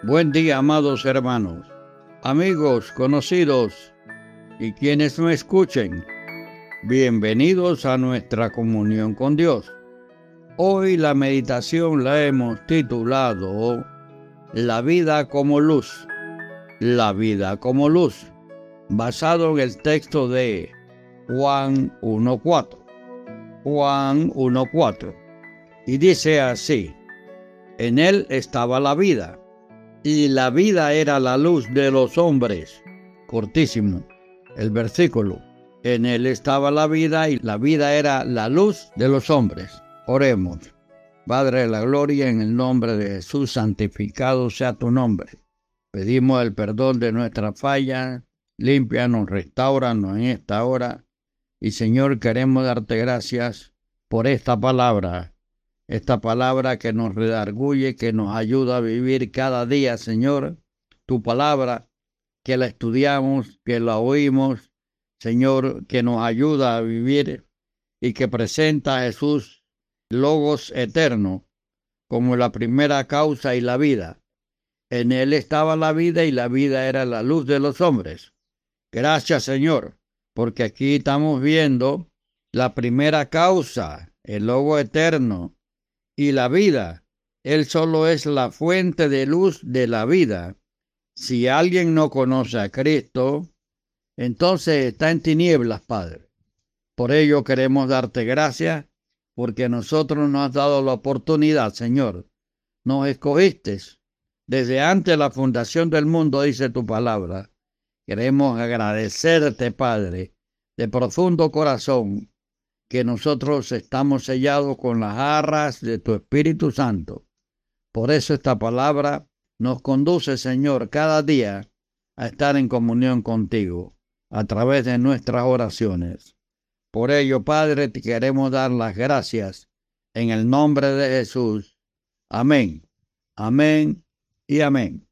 Buen día, amados hermanos, amigos, conocidos y quienes me escuchen. Bienvenidos a nuestra comunión con Dios. Hoy la meditación la hemos titulado La vida como luz. La vida como luz, basado en el texto de Juan 1:4. Juan 1:4. Y dice así: En él estaba la vida, y la vida era la luz de los hombres. Cortísimo el versículo. En él estaba la vida, y la vida era la luz de los hombres. Oremos. Padre de la gloria, en el nombre de Jesús, santificado sea tu nombre. Pedimos el perdón de nuestras fallas. Límpianos, restáuranos en esta hora. Y Señor, queremos darte gracias por esta palabra que nos redarguye, que nos ayuda a vivir cada día, Señor. Tu palabra, que la estudiamos, que la oímos, Señor, que nos ayuda a vivir y que presenta a Jesús, Logos eterno, como la primera causa y la vida. En él estaba la vida, y la vida era la luz de los hombres. Gracias, Señor, porque aquí estamos viendo la primera causa, el Logo eterno, y la vida. Él solo es la fuente de luz de la vida. Si alguien no conoce a Cristo, entonces está en tinieblas, Padre. Por ello queremos darte gracias, porque nosotros nos has dado la oportunidad, Señor. Nos escogiste desde antes de la fundación del mundo, dice tu palabra. Queremos agradecerte, Padre, de profundo corazón, que nosotros estamos sellados con las arras de tu Espíritu Santo. Por eso esta palabra nos conduce, Señor, cada día a estar en comunión contigo a través de nuestras oraciones. Por ello, Padre, te queremos dar las gracias en el nombre de Jesús. Amén, amén y amén.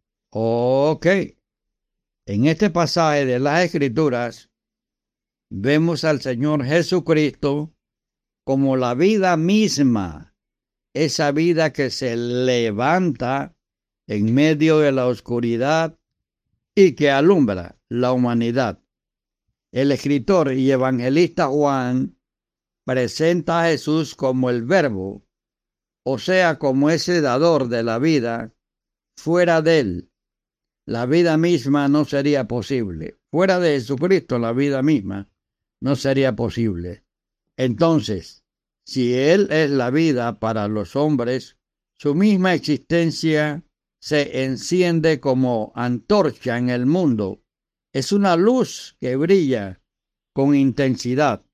Ok, en este pasaje de las Escrituras vemos al Señor Jesucristo como la vida misma, esa vida que se levanta en medio de la oscuridad y que alumbra la humanidad. El escritor y evangelista Juan presenta a Jesús como el Verbo, o sea, como ese dador de la vida. Fuera de él, la vida misma no sería posible. Fuera de Jesucristo, la vida misma no sería posible. Entonces, si Él es la vida para los hombres, su misma existencia se enciende como antorcha en el mundo. Es una luz que brilla con intensidad.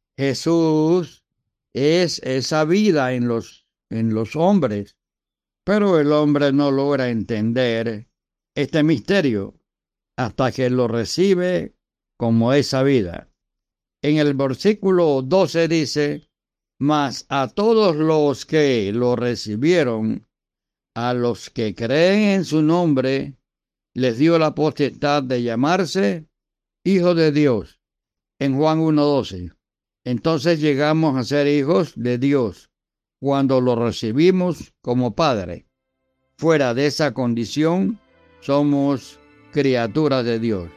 Jesús es esa vida en los hombres, pero el hombre no logra entender este misterio hasta que lo recibe como esa vida. En el versículo 12 dice: Mas a todos los que lo recibieron, a los que creen en su nombre, les dio la potestad de llamarse hijos de Dios. En Juan 1:12. Entonces llegamos a ser hijos de Dios cuando lo recibimos como Padre. Fuera de esa condición, somos criaturas de Dios.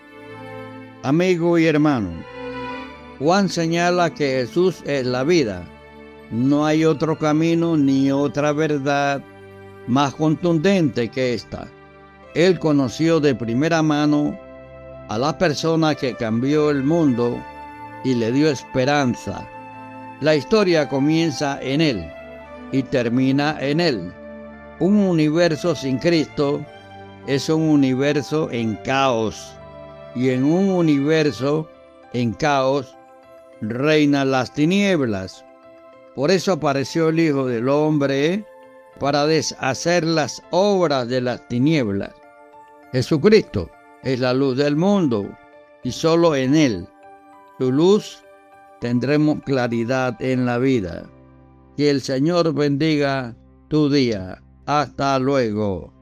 Amigo y hermano, Juan señala que Jesús es la vida. No hay otro camino ni otra verdad más contundente que esta. Él conoció de primera mano a la persona que cambió el mundo y le dio esperanza. La historia comienza en él y termina en él. Un universo sin Cristo es un universo en caos, y en un universo en caos reinan las tinieblas. Por eso apareció el Hijo del Hombre, para deshacer las obras de las tinieblas. Jesucristo es la luz del mundo, y solo en Él, su luz, tendremos claridad en la vida. Que el Señor bendiga tu día. Hasta luego.